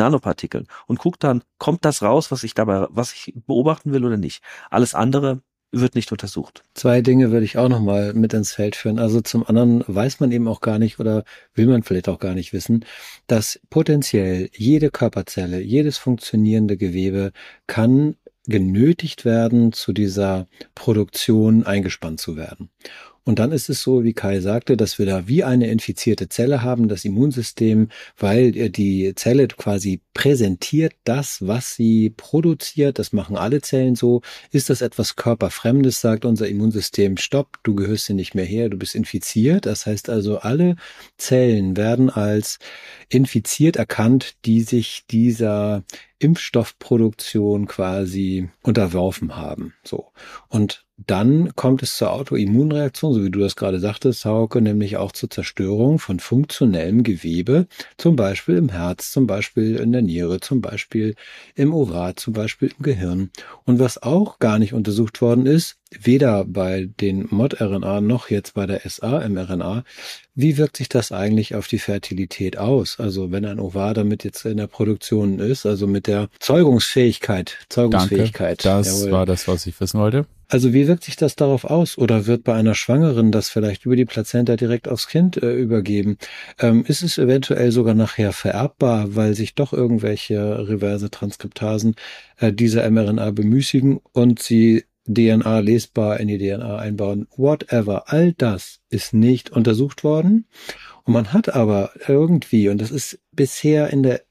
Lipid-Nanopartikel und guckt dann, kommt das raus, was ich dabei, was ich beobachten will oder nicht. Alles andere wird nicht untersucht. Zwei Dinge würde ich auch nochmal mit ins Feld führen. Also zum anderen weiß man eben auch gar nicht oder will man vielleicht auch gar nicht wissen, dass potenziell jede Körperzelle, jedes funktionierende Gewebe kann genötigt werden, zu dieser Produktion eingespannt zu werden. Und dann ist es so, wie Kai sagte, dass wir da wie eine infizierte Zelle haben, das Immunsystem, weil die Zelle quasi präsentiert das, was sie produziert. Das machen alle Zellen so. Ist das etwas Körperfremdes, sagt unser Immunsystem, stopp, du gehörst hier nicht mehr her, du bist infiziert. Das heißt also, alle Zellen werden als infiziert erkannt, die sich dieser Impfstoffproduktion quasi unterworfen haben. So. Und dann kommt es zur Autoimmunreaktion, so wie du das gerade sagtest, Hauke, nämlich auch zur Zerstörung von funktionellem Gewebe, zum Beispiel im Herz, zum Beispiel in der Niere, zum Beispiel im Ovar, zum Beispiel im Gehirn. Und was auch gar nicht untersucht worden ist, weder bei den Mod-R N A noch jetzt bei der S A M R N A, wie wirkt sich das eigentlich auf die Fertilität aus? Also wenn ein Ovar damit jetzt in der Produktion ist, also mit der Zeugungsfähigkeit, Zeugungsfähigkeit. Danke, das Jawohl. war das, was ich wissen wollte. Also wie wirkt sich das darauf aus? Oder wird bei einer Schwangeren das vielleicht über die Plazenta direkt aufs Kind äh, übergeben? Ähm, ist es eventuell sogar nachher vererbbar, weil sich doch irgendwelche reverse Transkriptasen äh, dieser M R N A bemüßigen und sie D N A lesbar in die D N A einbauen? Whatever. All das ist nicht untersucht worden. Und man hat aber irgendwie, und das ist bisher in der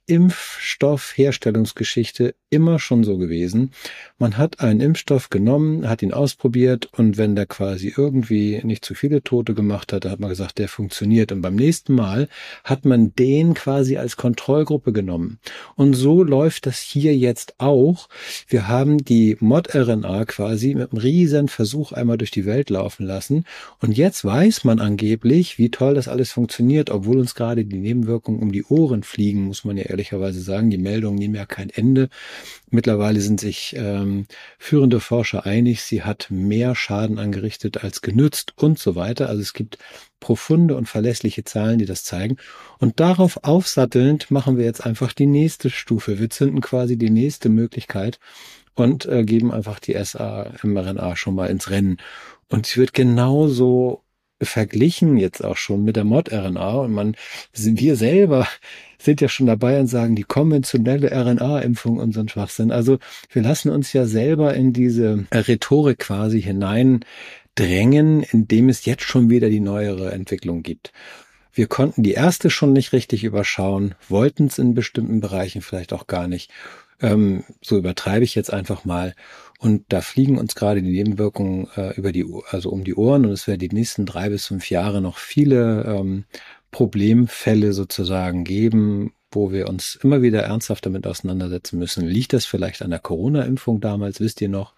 Impfstoffherstellungsgeschichte immer schon so gewesen, man hat einen Impfstoff genommen, hat ihn ausprobiert und wenn der quasi irgendwie nicht zu viele Tote gemacht hat, dann hat man gesagt, der funktioniert. Und beim nächsten Mal hat man den quasi als Kontrollgruppe genommen. Und so läuft das hier jetzt auch. Wir haben die Mod-R N A quasi mit einem riesen Versuch einmal durch die Welt laufen lassen. Und jetzt weiß man angeblich, wie toll das alles funktioniert, obwohl uns gerade die Nebenwirkungen um die Ohren fliegen, muss man ja ehrlicherweise sagen. Die Meldungen nehmen ja kein Ende. Mittlerweile sind sich ähm, führende Forscher einig, sie hat mehr Schaden angerichtet als genützt und so weiter. Also es gibt profunde und verlässliche Zahlen, die das zeigen. Und darauf aufsattelnd machen wir jetzt einfach die nächste Stufe. Wir zünden quasi die nächste Möglichkeit und äh, geben einfach die S A M R N A schon mal ins Rennen. Und sie wird genauso verglichen jetzt auch schon mit der Mod-R N A und man, wir selber sind ja schon dabei und sagen, die konventionelle R N A-Impfung und so ein Schwachsinn. Also wir lassen uns ja selber in diese Rhetorik quasi hineindrängen, indem es jetzt schon wieder die neuere Entwicklung gibt. Wir konnten die erste schon nicht richtig überschauen, wollten es in bestimmten Bereichen vielleicht auch gar nicht. Ähm, so übertreibe ich jetzt einfach mal. Und da fliegen uns gerade die Nebenwirkungen äh, über die, also um die Ohren und es werden die nächsten drei bis fünf Jahre noch viele ähm, Problemfälle sozusagen geben, wo wir uns immer wieder ernsthaft damit auseinandersetzen müssen. Liegt das vielleicht an der Corona-Impfung damals, wisst ihr noch?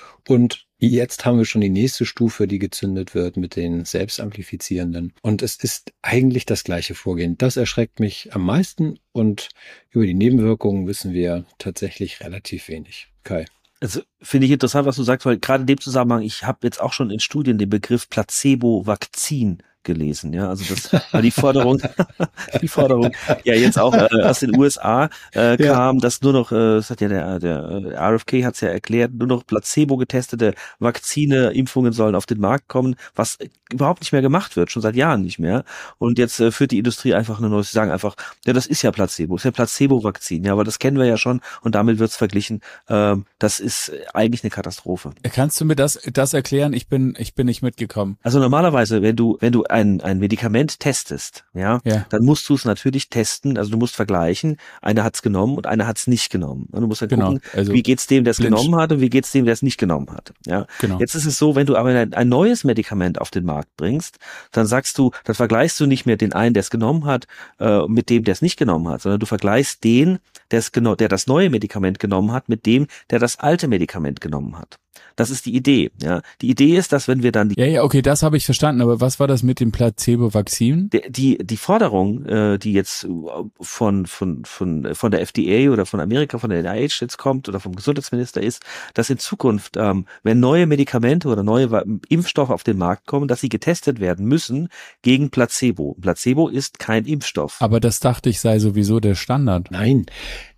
Und jetzt haben wir schon die nächste Stufe, die gezündet wird mit den Selbstamplifizierenden. Und es ist eigentlich das gleiche Vorgehen. Das erschreckt mich am meisten und über die Nebenwirkungen wissen wir tatsächlich relativ wenig. Kai. Also finde ich interessant, was du sagst, weil gerade in dem Zusammenhang, ich habe jetzt auch schon in Studien den Begriff Placebo-Vakzin gelesen, ja, also das war die Forderung, die Forderung, ja jetzt auch äh, aus den U S A äh, ja. kam, dass nur noch, äh, das hat ja der, der äh, R F K hat es ja erklärt, nur noch Placebo getestete Vakzine, Impfungen sollen auf den Markt kommen, was überhaupt nicht mehr gemacht wird, schon seit Jahren nicht mehr. Und jetzt äh, führt die Industrie einfach eine neue, sie sagen einfach, ja, das ist ja Placebo, ist ja Placebo-Vakzin, ja, aber das kennen wir ja schon und damit wird's verglichen. Ähm, das ist eigentlich eine Katastrophe. Kannst du mir das das erklären? Ich bin ich bin nicht mitgekommen. Also normalerweise, wenn du wenn du ein ein Medikament testest, ja, ja. dann musst du es natürlich testen, also du musst vergleichen, einer hat's genommen und einer hat's nicht genommen. Und du musst dann genau. gucken, also wie geht's dem, der es genommen hat und wie geht's dem, der es nicht genommen hat. Ja. Genau. Jetzt ist es so, wenn du aber ein, ein neues Medikament auf den Markt bringst, dann sagst du, dann vergleichst du nicht mehr den einen, der es genommen hat, äh, mit dem, der es nicht genommen hat, sondern du vergleichst den, der es genau, der das neue Medikament genommen hat, mit dem, der das alte Medikament genommen hat. Das ist die Idee, ja. Die Idee ist, dass wenn wir dann die Ja, ja, okay, das habe ich verstanden, aber was war das mit dem Placebo-Vakzin? Die, die die Forderung, äh, die jetzt von von von von der F D A oder von Amerika, von der N I H jetzt kommt oder vom Gesundheitsminister ist, dass in Zukunft, ähm, wenn neue Medikamente oder neue Impfstoffe auf den Markt kommen, dass sie getestet werden müssen gegen Placebo. Placebo ist kein Impfstoff. Aber das dachte ich sei sowieso der Standard. Nein.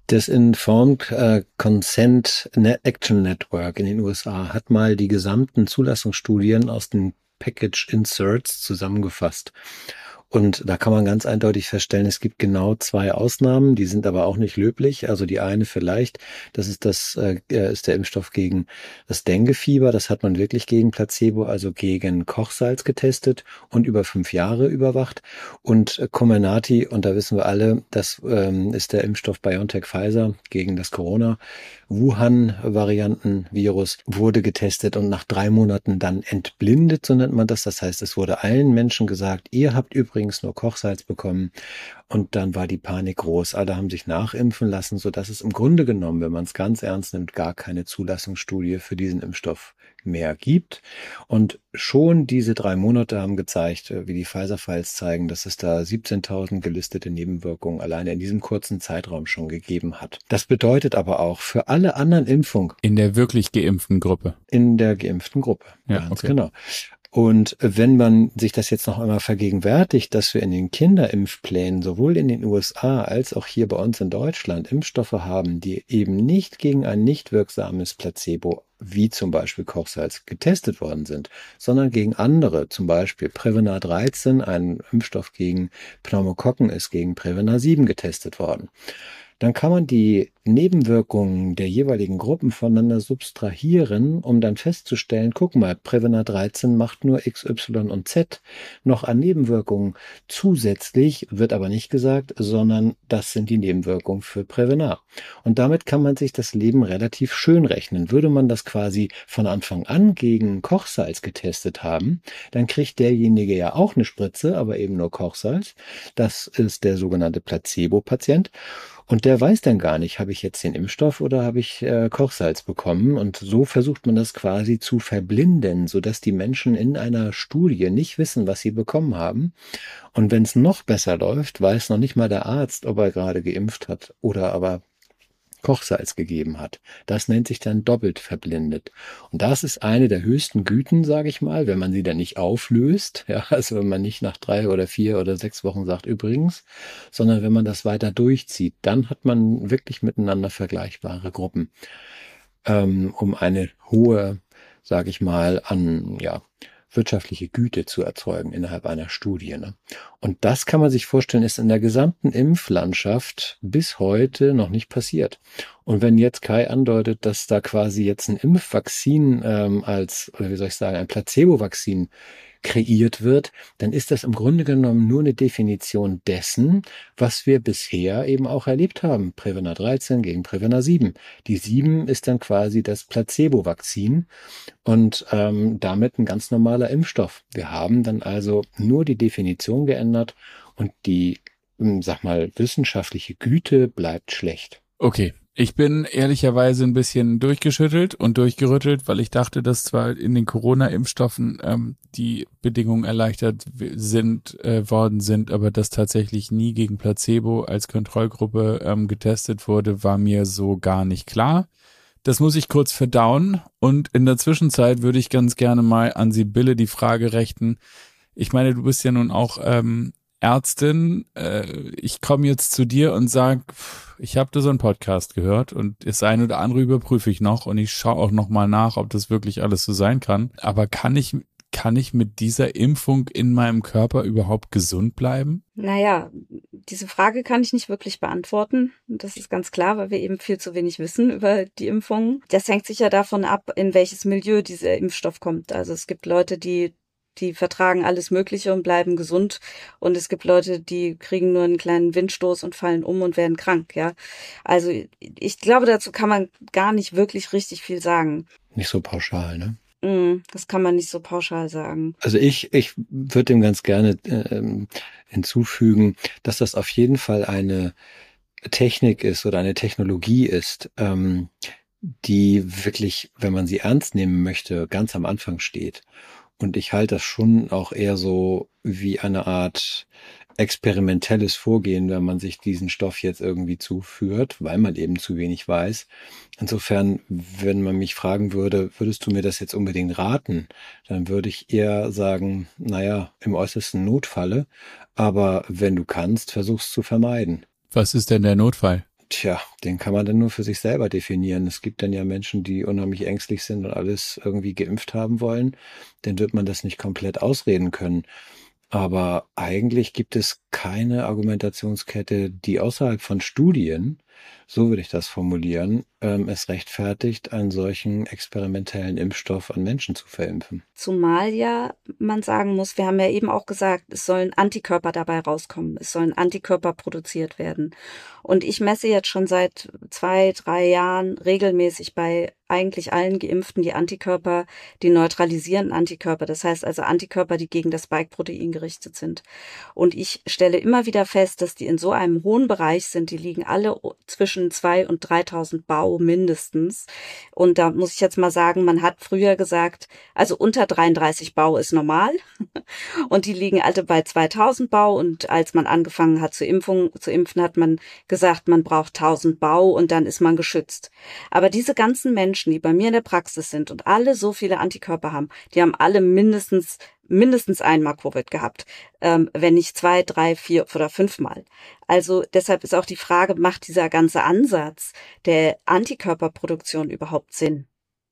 Das Informed äh, Consent Net Action Network in den U S A hat mal die gesamten Zulassungsstudien aus den Package Inserts zusammengefasst. Und da kann man ganz eindeutig feststellen, es gibt genau zwei Ausnahmen, die sind aber auch nicht löblich. Also die eine vielleicht, das ist das äh, ist der Impfstoff gegen das Denguefieber. Das hat man wirklich gegen Placebo, also gegen Kochsalz getestet und über fünf Jahre überwacht. Und äh, Comirnaty, und da wissen wir alle, das ähm, ist der Impfstoff BioNTech Pfizer gegen das Corona Wuhan-Varianten-Virus, wurde getestet und nach drei Monaten dann entblindet, so nennt man das. Das heißt, es wurde allen Menschen gesagt, ihr habt übrigens nur Kochsalz bekommen. Und dann war die Panik groß. Alle haben sich nachimpfen lassen, sodass es im Grunde genommen, wenn man es ganz ernst nimmt, gar keine Zulassungsstudie für diesen Impfstoff mehr gibt. Und schon diese drei Monate haben gezeigt, wie die Pfizer-Files zeigen, dass es da siebzehntausend gelistete Nebenwirkungen alleine in diesem kurzen Zeitraum schon gegeben hat. Das bedeutet aber auch für alle anderen Impfungen. In der wirklich geimpften Gruppe. In der geimpften Gruppe, ja, ganz okay. genau. Und wenn man sich das jetzt noch einmal vergegenwärtigt, dass wir in den Kinderimpfplänen sowohl in den U S A als auch hier bei uns in Deutschland Impfstoffe haben, die eben nicht gegen ein nicht wirksames Placebo wie zum Beispiel Kochsalz getestet worden sind, sondern gegen andere, zum Beispiel Prevnar dreizehn, ein Impfstoff gegen Pneumokokken, ist gegen Prevnar sieben getestet worden. Dann kann man die Nebenwirkungen der jeweiligen Gruppen voneinander subtrahieren, um dann festzustellen, guck mal, Prevnar dreizehn macht nur X, Y und Z noch an Nebenwirkungen zusätzlich, wird aber nicht gesagt, sondern das sind die Nebenwirkungen für Prevnar. Und damit kann man sich das Leben relativ schön rechnen. Würde man das quasi von Anfang an gegen Kochsalz getestet haben, dann kriegt derjenige ja auch eine Spritze, aber eben nur Kochsalz. Das ist der sogenannte Placebo-Patient. Und der weiß dann gar nicht, habe ich jetzt den Impfstoff oder habe ich äh, Kochsalz bekommen? Und so versucht man das quasi zu verblinden, sodass die Menschen in einer Studie nicht wissen, was sie bekommen haben. Und wenn es noch besser läuft, weiß noch nicht mal der Arzt, ob er gerade geimpft hat oder aber Kochsalz gegeben hat. Das nennt sich dann doppelt verblindet. Und das ist eine der höchsten Güten, sage ich mal, wenn man sie dann nicht auflöst. Ja, also wenn man nicht nach drei oder vier oder sechs Wochen sagt übrigens, sondern wenn man das weiter durchzieht, dann hat man wirklich miteinander vergleichbare Gruppen, ähm, um eine hohe, sage ich mal, an ja wirtschaftliche Güte zu erzeugen innerhalb einer Studie. Ne? Und das kann man sich vorstellen, ist in der gesamten Impflandschaft bis heute noch nicht passiert. Und wenn jetzt Kai andeutet, dass da quasi jetzt ein Impfvakzin ähm, als, oder wie soll ich sagen, ein Placebo-Vakzin kreiert wird, dann ist das im Grunde genommen nur eine Definition dessen, was wir bisher eben auch erlebt haben. Prevnar dreizehn gegen Prevnar sieben. Die sieben ist dann quasi das Placebo-Vakzin und ähm, damit ein ganz normaler Impfstoff. Wir haben dann also nur die Definition geändert und die, sag mal, wissenschaftliche Güte bleibt schlecht. Okay. Ich bin ehrlicherweise ein bisschen durchgeschüttelt und durchgerüttelt, weil ich dachte, dass zwar in den Corona-Impfstoffen ähm, die Bedingungen erleichtert sind äh, worden sind, aber dass tatsächlich nie gegen Placebo als Kontrollgruppe ähm, getestet wurde, war mir so gar nicht klar. Das muss ich kurz verdauen und in der Zwischenzeit würde ich ganz gerne mal an Sibylle die Frage richten. Ich meine, du bist ja nun auch ähm, Ärztin, äh, ich komme jetzt zu dir und sag, ich habe da so einen Podcast gehört und das eine oder andere überprüfe ich noch und ich schaue auch noch mal nach, ob das wirklich alles so sein kann. Aber kann ich kann ich mit dieser Impfung in meinem Körper überhaupt gesund bleiben? Naja, diese Frage kann ich nicht wirklich beantworten. Das ist ganz klar, weil wir eben viel zu wenig wissen über die Impfungen. Das hängt sicher davon ab, in welches Milieu dieser Impfstoff kommt. Also es gibt Leute, die die vertragen alles Mögliche und bleiben gesund. Und es gibt Leute, die kriegen nur einen kleinen Windstoß und fallen um und werden krank, ja. Also ich glaube, dazu kann man gar nicht wirklich richtig viel sagen. Nicht so pauschal, ne? Das kann man nicht so pauschal sagen. Also ich, ich würde dem ganz gerne ähm, hinzufügen, dass das auf jeden Fall eine Technik ist oder eine Technologie ist, ähm, die wirklich, wenn man sie ernst nehmen möchte, ganz am Anfang steht. Und ich halte das schon auch eher so wie eine Art experimentelles Vorgehen, wenn man sich diesen Stoff jetzt irgendwie zuführt, weil man eben zu wenig weiß. Insofern, wenn man mich fragen würde, würdest du mir das jetzt unbedingt raten, dann würde ich eher sagen, naja, im äußersten Notfalle, aber wenn du kannst, versuch's zu vermeiden. Was ist denn der Notfall? Tja, den kann man dann nur für sich selber definieren. Es gibt dann ja Menschen, die unheimlich ängstlich sind und alles irgendwie geimpft haben wollen. Dann wird man das nicht komplett ausreden können. Aber eigentlich gibt es keine Argumentationskette, die außerhalb von Studien, so würde ich das formulieren, ähm, es rechtfertigt, einen solchen experimentellen Impfstoff an Menschen zu verimpfen. Zumal ja man sagen muss, wir haben ja eben auch gesagt, es sollen Antikörper dabei rauskommen, es sollen Antikörper produziert werden. Und ich messe jetzt schon seit zwei, drei Jahren regelmäßig bei eigentlich allen Geimpften die Antikörper, die neutralisierenden Antikörper, das heißt also Antikörper, die gegen das Spike-Protein gerichtet sind. Und ich stelle immer wieder fest, dass die in so einem hohen Bereich sind, die liegen alle zwischen zweitausend und dreitausend Bau mindestens. Und da muss ich jetzt mal sagen, man hat früher gesagt, also unter dreiunddreißig Bau ist normal und die liegen alle bei zweitausend Bau und als man angefangen hat zu Impfung, zu impfen, hat man gesagt, man braucht tausend Bau und dann ist man geschützt. Aber diese ganzen Menschen, die bei mir in der Praxis sind und alle so viele Antikörper haben, die haben alle mindestens mindestens einmal Covid gehabt, ähm, wenn nicht zwei, drei, vier oder fünfmal. Also deshalb ist auch die Frage, macht dieser ganze Ansatz der Antikörperproduktion überhaupt Sinn?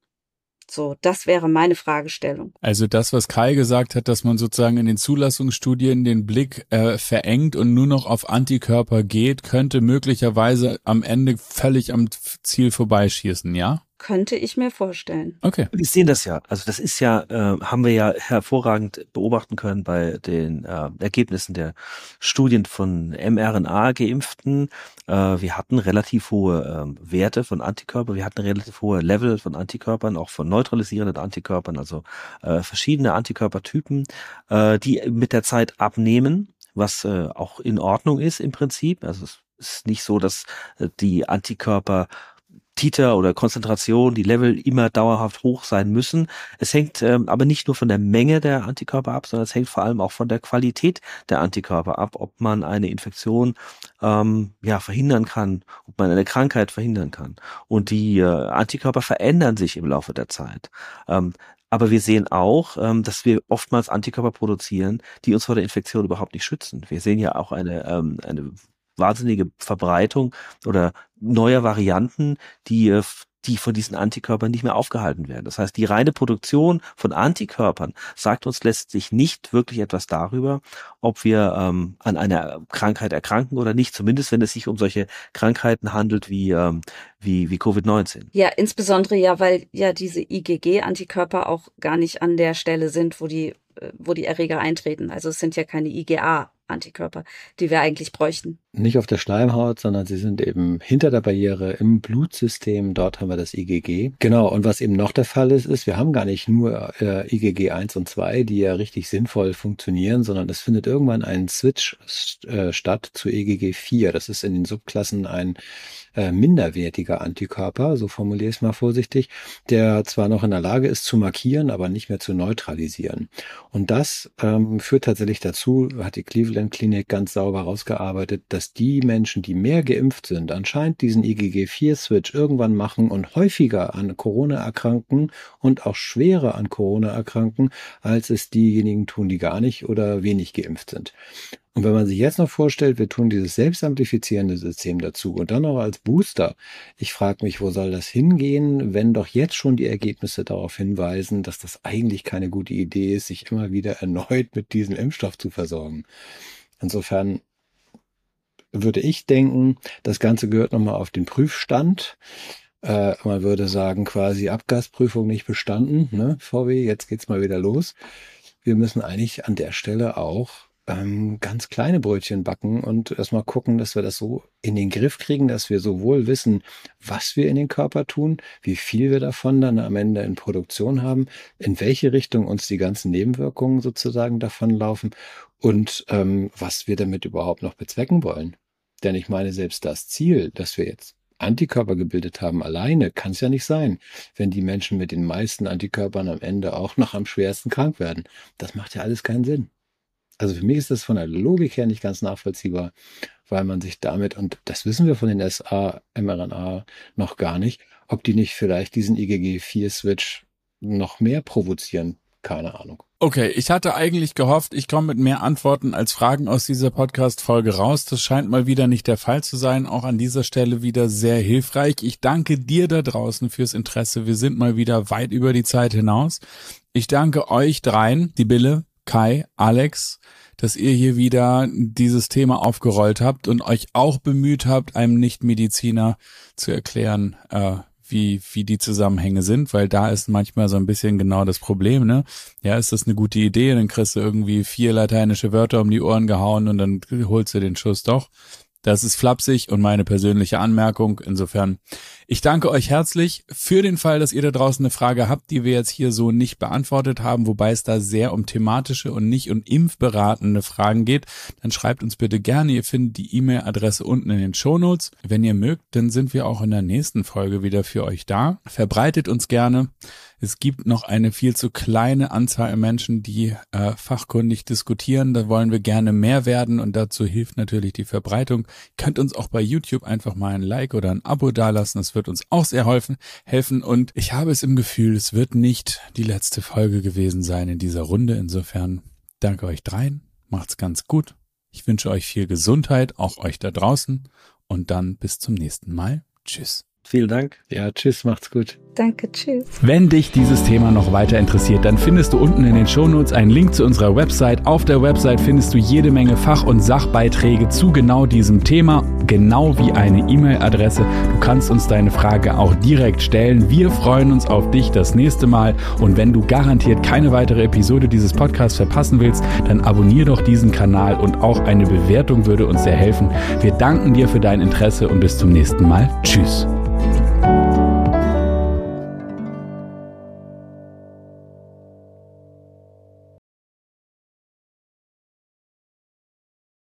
So, das wäre meine Fragestellung. Also das, was Kai gesagt hat, dass man sozusagen in den Zulassungsstudien den Blick äh, verengt und nur noch auf Antikörper geht, könnte möglicherweise am Ende völlig am Ziel vorbeischießen, ja? Könnte ich mir vorstellen. Okay. Wir sehen das ja. Also das ist ja, äh, haben wir ja hervorragend beobachten können bei den äh, Ergebnissen der Studien von mRNA-Geimpften. Äh, wir hatten relativ hohe äh, Werte von Antikörpern, wir hatten relativ hohe Level von Antikörpern, auch von neutralisierenden Antikörpern, also äh, verschiedene Antikörpertypen, äh, die mit der Zeit abnehmen, was äh, auch in Ordnung ist im Prinzip. Also es ist nicht so, dass äh, die Antikörper Titer oder Konzentration, die Level immer dauerhaft hoch sein müssen. Es hängt ähm, aber nicht nur von der Menge der Antikörper ab, sondern es hängt vor allem auch von der Qualität der Antikörper ab, ob man eine Infektion ähm, ja verhindern kann, ob man eine Krankheit verhindern kann. Und die äh, Antikörper verändern sich im Laufe der Zeit. Ähm, aber wir sehen auch, ähm, dass wir oftmals Antikörper produzieren, die uns vor der Infektion überhaupt nicht schützen. Wir sehen ja auch eine ähm, eine wahnsinnige Verbreitung oder neuer Varianten, die, die von diesen Antikörpern nicht mehr aufgehalten werden. Das heißt, die reine Produktion von Antikörpern sagt uns letztlich nicht wirklich etwas darüber, ob wir ähm, an einer Krankheit erkranken oder nicht, zumindest wenn es sich um solche Krankheiten handelt wie, ähm, wie, wie Covid neunzehn. Ja, insbesondere ja, weil ja diese I G G-Antikörper auch gar nicht an der Stelle sind, wo die, wo die Erreger eintreten. Also es sind ja keine I G A-Antikörper, die wir eigentlich bräuchten. Nicht auf der Schleimhaut, sondern sie sind eben hinter der Barriere im Blutsystem. Dort haben wir das I G G. Genau, und was eben noch der Fall ist, ist, wir haben gar nicht nur äh, I G G eins und zwei, die ja richtig sinnvoll funktionieren, sondern es findet irgendwann ein Switch äh, statt zu I G G vier. Das ist in den Subklassen ein äh, minderwertiger Antikörper, so formuliere ich es mal vorsichtig, der zwar noch in der Lage ist zu markieren, aber nicht mehr zu neutralisieren. Und das ähm, führt tatsächlich dazu, hat die Cleveland Clinic ganz sauber rausgearbeitet, dass dass die Menschen, die mehr geimpft sind, anscheinend diesen I G G vier Switch irgendwann machen und häufiger an Corona erkranken und auch schwerer an Corona erkranken, als es diejenigen tun, die gar nicht oder wenig geimpft sind. Und wenn man sich jetzt noch vorstellt, wir tun dieses selbstamplifizierende System dazu und dann noch als Booster, ich frage mich, wo soll das hingehen, wenn doch jetzt schon die Ergebnisse darauf hinweisen, dass das eigentlich keine gute Idee ist, sich immer wieder erneut mit diesem Impfstoff zu versorgen. Insofern würde ich denken, das Ganze gehört nochmal auf den Prüfstand. Äh, man würde sagen, quasi Abgasprüfung nicht bestanden, ne, V W, jetzt geht's mal wieder los. Wir müssen eigentlich an der Stelle auch ähm, ganz kleine Brötchen backen und erstmal gucken, dass wir das so in den Griff kriegen, dass wir sowohl wissen, was wir in den Körper tun, wie viel wir davon dann am Ende in Produktion haben, in welche Richtung uns die ganzen Nebenwirkungen sozusagen davonlaufen und ähm, was wir damit überhaupt noch bezwecken wollen. Denn ich meine, selbst das Ziel, dass wir jetzt Antikörper gebildet haben, alleine kann es ja nicht sein, wenn die Menschen mit den meisten Antikörpern am Ende auch noch am schwersten krank werden. Das macht ja alles keinen Sinn. Also für mich ist das von der Logik her nicht ganz nachvollziehbar, weil man sich damit, und das wissen wir von den S A M R N A noch gar nicht, ob die nicht vielleicht diesen I G G vier Switch noch mehr provozieren Keine Ahnung. Okay, ich hatte eigentlich gehofft, ich komme mit mehr Antworten als Fragen aus dieser Podcast-Folge raus. Das scheint mal wieder nicht der Fall zu sein. Auch an dieser Stelle wieder sehr hilfreich. Ich danke dir da draußen fürs Interesse. Wir sind mal wieder weit über die Zeit hinaus. Ich danke euch dreien, Sibylle, Kai, Alex, dass ihr hier wieder dieses Thema aufgerollt habt und euch auch bemüht habt, einem Nichtmediziner zu erklären, äh, wie wie die Zusammenhänge sind, weil da ist manchmal so ein bisschen genau das Problem, ne? Ja, ist das eine gute Idee? Dann kriegst du irgendwie vier lateinische Wörter um die Ohren gehauen und dann holst du den Schuss doch. Das ist flapsig und meine persönliche Anmerkung. Insofern, ich danke euch herzlich für den Fall, dass ihr da draußen eine Frage habt, die wir jetzt hier so nicht beantwortet haben, wobei es da sehr um thematische und nicht um impfberatende Fragen geht. Dann schreibt uns bitte gerne. Ihr findet die E-Mail-Adresse unten in den Shownotes. Wenn ihr mögt, dann sind wir auch in der nächsten Folge wieder für euch da. Verbreitet uns gerne. Es gibt noch eine viel zu kleine Anzahl an Menschen, die äh, fachkundig diskutieren. Da wollen wir gerne mehr werden und dazu hilft natürlich die Verbreitung. Ihr könnt uns auch bei YouTube einfach mal ein Like oder ein Abo dalassen. Das wird uns auch sehr helfen. helfen. Und ich habe es im Gefühl, es wird nicht die letzte Folge gewesen sein in dieser Runde. Insofern danke euch dreien. Macht's ganz gut. Ich wünsche euch viel Gesundheit, auch euch da draußen. Und dann bis zum nächsten Mal. Tschüss. Vielen Dank. Ja, tschüss, macht's gut. Danke, tschüss. Wenn dich dieses Thema noch weiter interessiert, dann findest du unten in den Shownotes einen Link zu unserer Website. Auf der Website findest du jede Menge Fach- und Sachbeiträge zu genau diesem Thema, genau wie eine E-Mail-Adresse. Du kannst uns deine Frage auch direkt stellen. Wir freuen uns auf dich das nächste Mal. Und wenn du garantiert keine weitere Episode dieses Podcasts verpassen willst, dann abonnier doch diesen Kanal und auch eine Bewertung würde uns sehr helfen. Wir danken dir für dein Interesse und bis zum nächsten Mal. Tschüss.